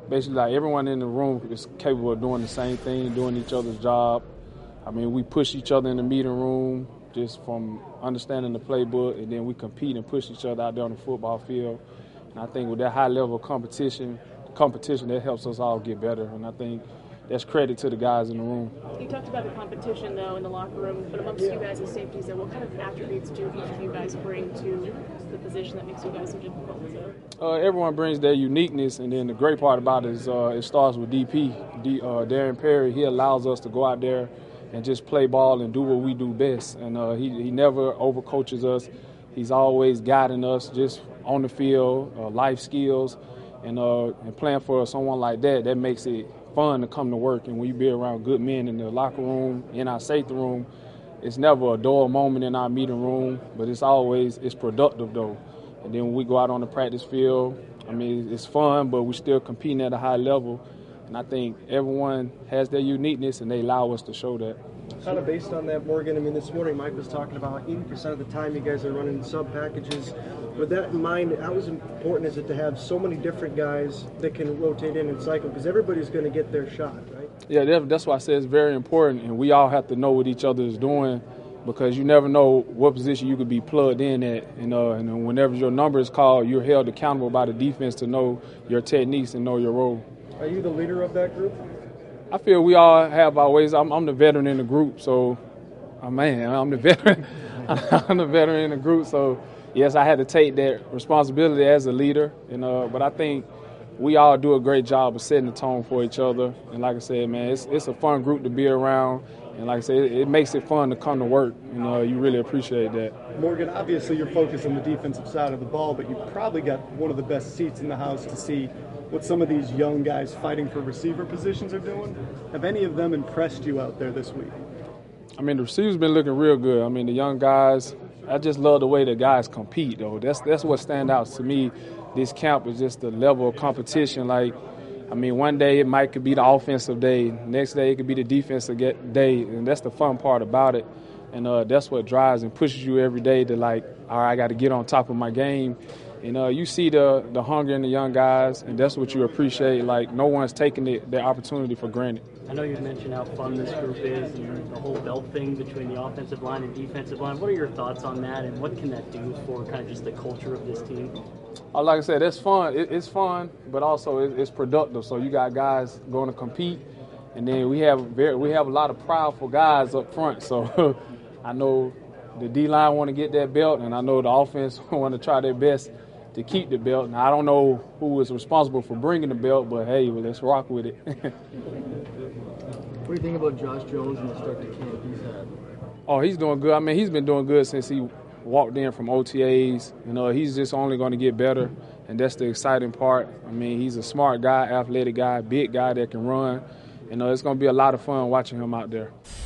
basically like everyone in the room is capable of doing the same thing, doing each other's job. I mean, we push each other in the meeting room just from understanding the playbook, and then we compete and push each other out there on the football field. And I think with that high level of competition that helps us all get better. And I think that's credit to the guys in the room. You talked about the competition, though, in the locker room, but amongst you guys as safeties, what kind of attributes do each of you guys bring to the position that makes you guys so difficult? Everyone brings their uniqueness, and then the great part about it is it starts with Darren Perry. He allows us to go out there and just play ball and do what we do best. And he never overcoaches us. He's always guiding us just on the field, life skills, and playing for someone like that makes it fun to come to work. And when you be around good men in the locker room, in our safety room, it's never a dull moment in our meeting room, but it's productive though. And then when we go out on the practice field, I mean, it's fun, but we're still competing at a high level. And I think everyone has their uniqueness, and they allow us to show that. Kind of based on that, Morgan, I mean, this morning Mike was talking about 80% of the time you guys are running sub packages. With that in mind, how important is it to have so many different guys that can rotate in and cycle? Because everybody's going to get their shot, right? Yeah, that's why I say it's very important, and we all have to know what each other is doing, because you never know what position you could be plugged in at. And whenever your number is called, you're held accountable by the defense to know your techniques and know your role. Are you the leader of that group? I feel we all have our ways. I'm the veteran in the group, so I'm the veteran. I'm the veteran in the group, so yes, I had to take that responsibility as a leader. But I think we all do a great job of setting the tone for each other. And like I said, man, it's a fun group to be around. And like I said, it makes it fun to come to work. You really appreciate that. Morgan, obviously you're focused on the defensive side of the ball, but you probably got one of the best seats in the house to see what some of these young guys fighting for receiver positions are doing. Have any of them impressed you out there this week? I mean, the receivers been looking real good. I mean, the young guys, I just love the way the guys compete, though. That's what stands out to me. This camp is just the level of competition. Like, I mean, one day it could be the offensive day. Next day it could be the defensive day. And that's the fun part about it. And that's what drives and pushes you every day to, like, all right, I got to get on top of my game. And you see the hunger in the young guys, and that's what you appreciate. Like, no one's taking their opportunity for granted. I know you've mentioned how fun this group is and the whole belt thing between the offensive line and defensive line. What are your thoughts on that, and what can that do for kind of just the culture of this team? Like I said, it's fun. It's fun, but also it's productive. So you got guys going to compete, and then we have a lot of proudful guys up front. So I know the D-line want to get that belt, and I know the offense want to try their best to keep the belt. And I don't know who is responsible for bringing the belt, but hey, let's rock with it. What do you think about Josh Jones and the start to camp he's had? Oh, he's doing good. I mean, he's been doing good since he walked in from OTAs. He's just only going to get better, and that's the exciting part. I mean, he's a smart guy, athletic guy, big guy that can run. It's going to be a lot of fun watching him out there.